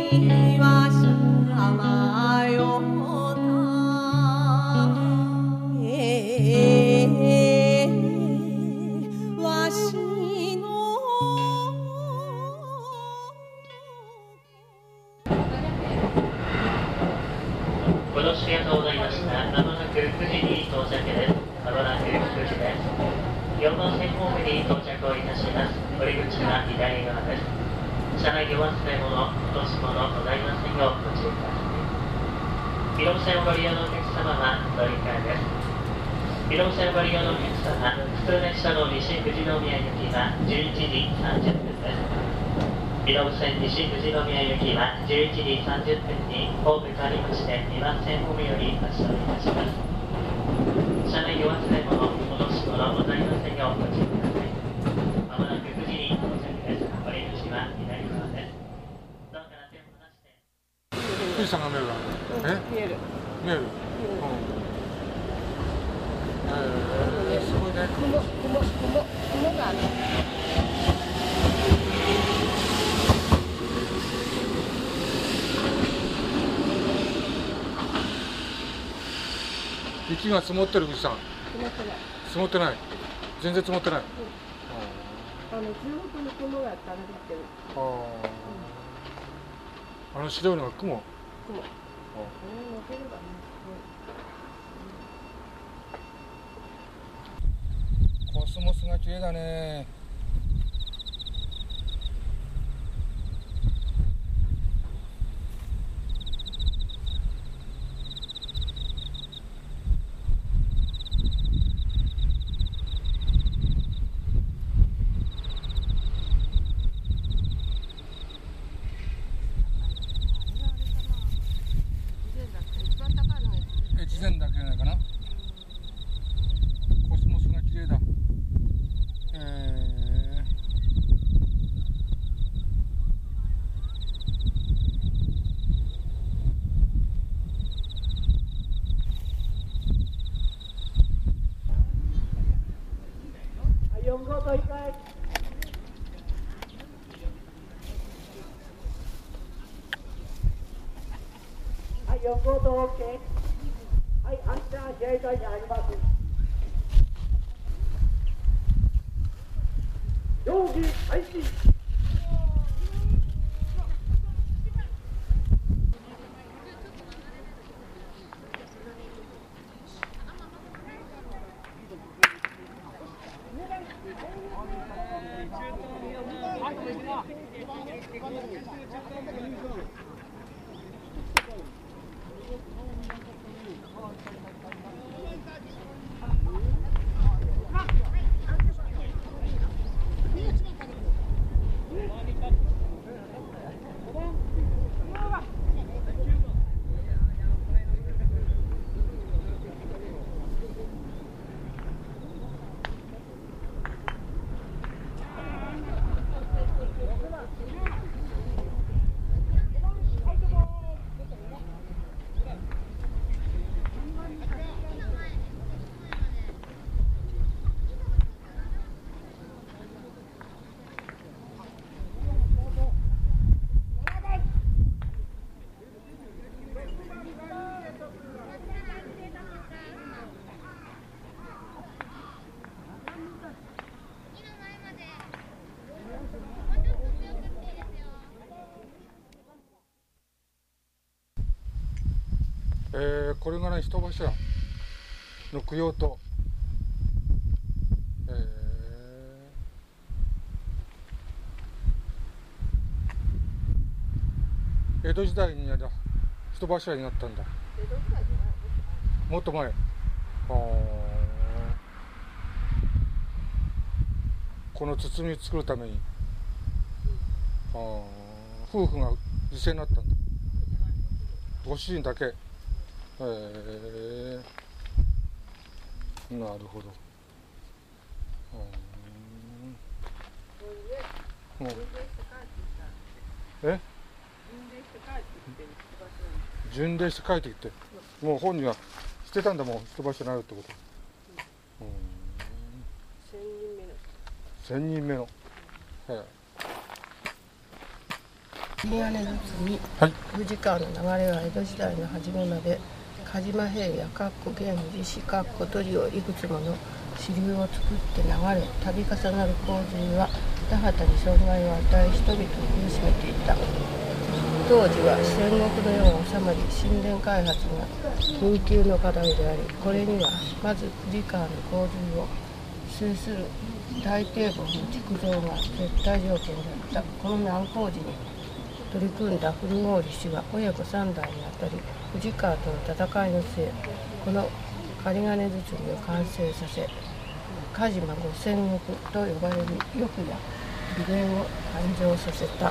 ご乗車ありがとうございました。まもなく9時に到着です。まもなく9時です。4号線ホームに到着をいたします。降り口は左側です。車内にお忘れ物、落とし物ございませんようご注意ください。移動線をご利用のお客様は乗り換えです。移動線をご利用のお客様、普通列車の西富士宮行きは11時30分です。移動線西富士宮行きは11時30分にホームとありまして2番線ホームより発車をいたします。車内にお忘れ物、落とし物ございませんようご注意ください。まもなく9時に到着です。降り口は左側です。ドアから手を離して富士山が見えるわ。 見える。 見える。すごいね。 雲がある。 雪が積もってる富士山。 積もってない。 積もってない。全然積もってない。 地元の雲が垂れてる。 あの白いのが雲。 雲。乗せればね。 コスモスが綺麗だね。越前だけじゃないかな。コスモスが綺麗だ。 4号と1回。はい、4号と OK。はい、安全自衛隊にあります。競技開始。 これがね、人柱の供養塔。江戸時代に人柱になったんだ。 江戸時代じゃない。 もっと前。この包みを作るために、夫婦が犠牲になったんだ。ご主人だけ。なるほど。巡礼して帰ってきて、もう本人は捨てたんだもん、人柱になるってこと。1000人目の。 金金堤、 はい。 富士川の流れは江戸時代の初めまで鹿島平野源氏鳥をいくつもの支流を作って流れ、度重なる洪水は田畑に損害を与え、人々を苦しめていた。当時は戦国の世が収まり、神殿開発が緊急の課題であり、これにはまず富士川の洪水を制する大堤防の築造が絶対条件だった。この難工事に取り組んだ古郡氏は親子3代にあたり、富士川との戦いの末、この仮金堤を完成させ、鹿島五千石と呼ばれる翼や美伝を誕生させた。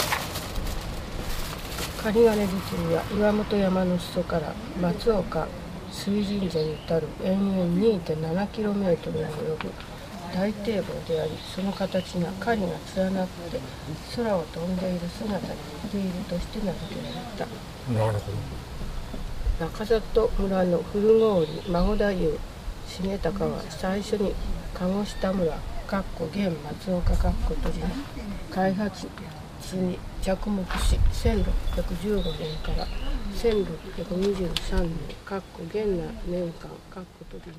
仮金堤は岩本山の裾から松岡水神社に至る延々 2.7km に及ぶ大堤防であり、その形が狩りが連なって空を飛んでいる姿に似ているとして名付けられた。 なるほど。 中里村の古郡孫太夫重隆は最初に鴨下村現松岡閉じの開発に着目し、1615年から1623年現年間閉じに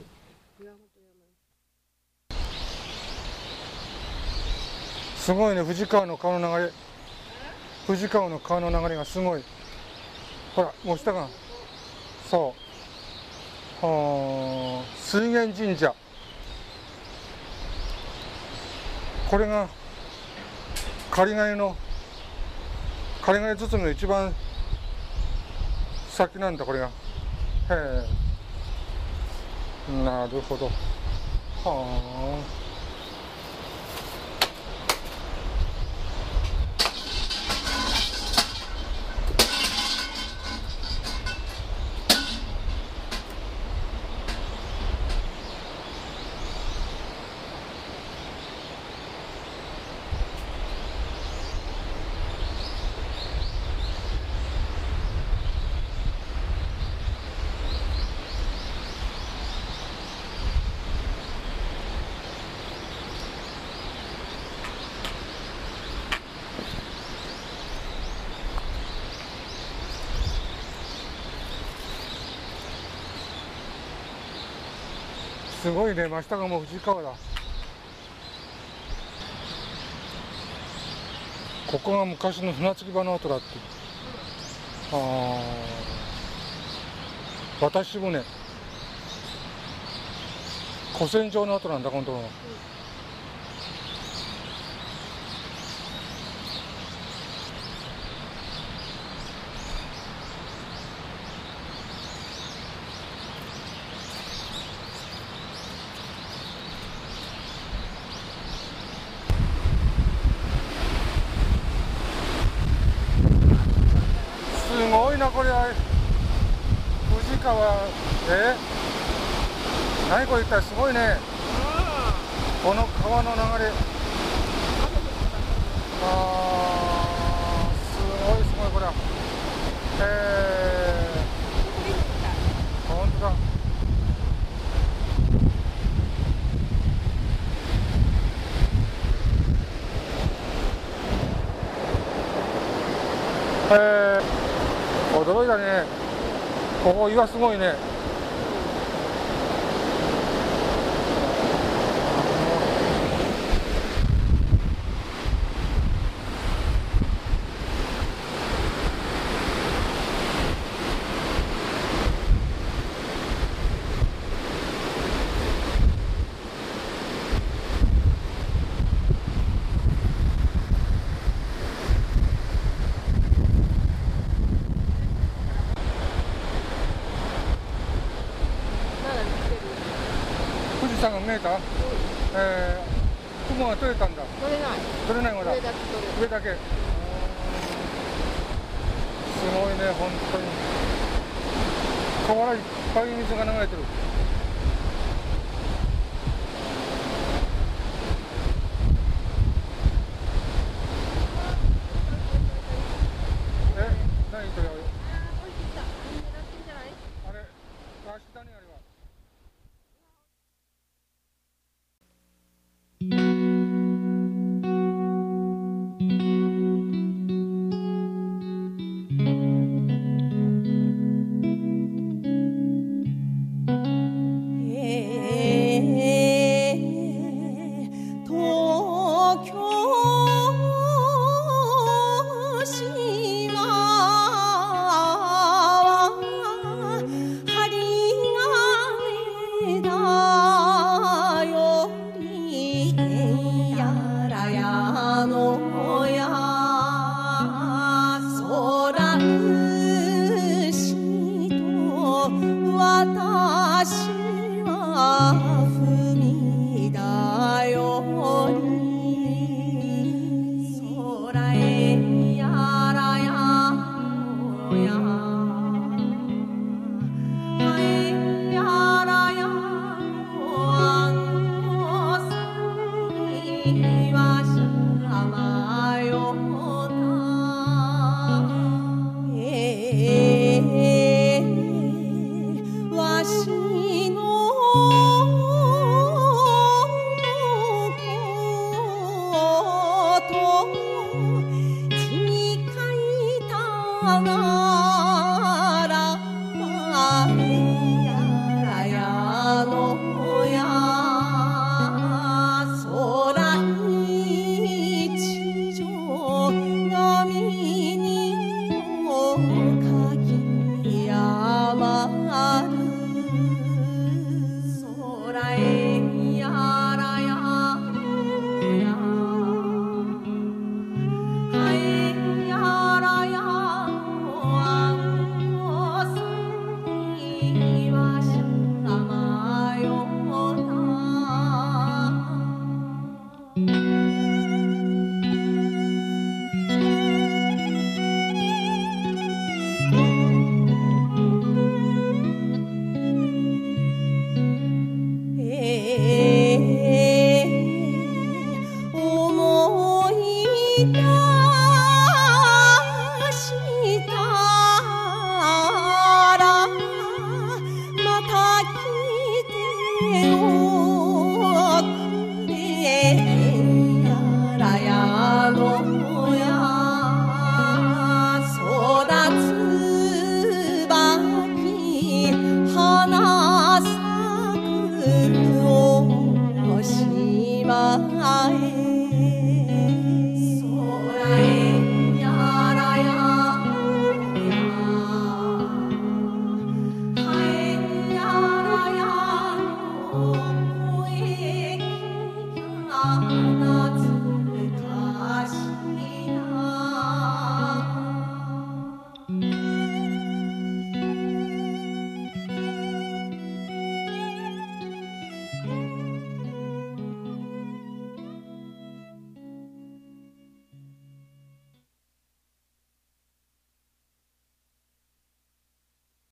すごいね、富士川の川の流れ。富士川の川の流れがすごい。ほら、もう下が。そう。水源神社。これが仮金堤の一番先なんだ、これが。へえ。なるほど。はあ。すごいね、真下がもう富士川だ。ここが昔の船着き場の跡だって。渡し船。古戦場の跡なんだ、このところ。すごいな、これ。富士川。何これ、一体すごいね。この川の流れ。すごいすごい、これ。本当だ。驚いたね。ここ岩すごいね。富士山が見えた？雲が取れたんだ。 取れない。 取れないまだ。 上だけ取れる。 上だけ。すごいね、本当に。河原いっぱい水が流れてる。何これ？あれ、下にあれは。 が